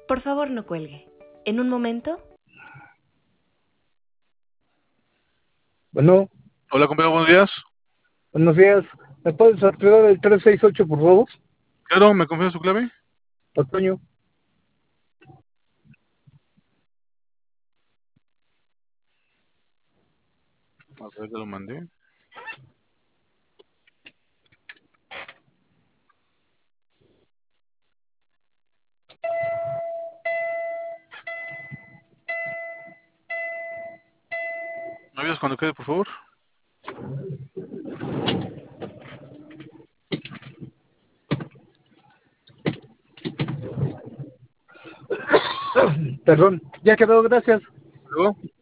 Por favor, no cuelgue. En un momento. Bueno, Hola, compañero, buenos días. buenos días. ¿Me puedes activar el 368, por favor? Claro, ¿me confía su clave? Otoño. A ver, te lo mandé. ¿Me avisas cuando quede, por favor? Perdón, ya quedó, gracias. Luego.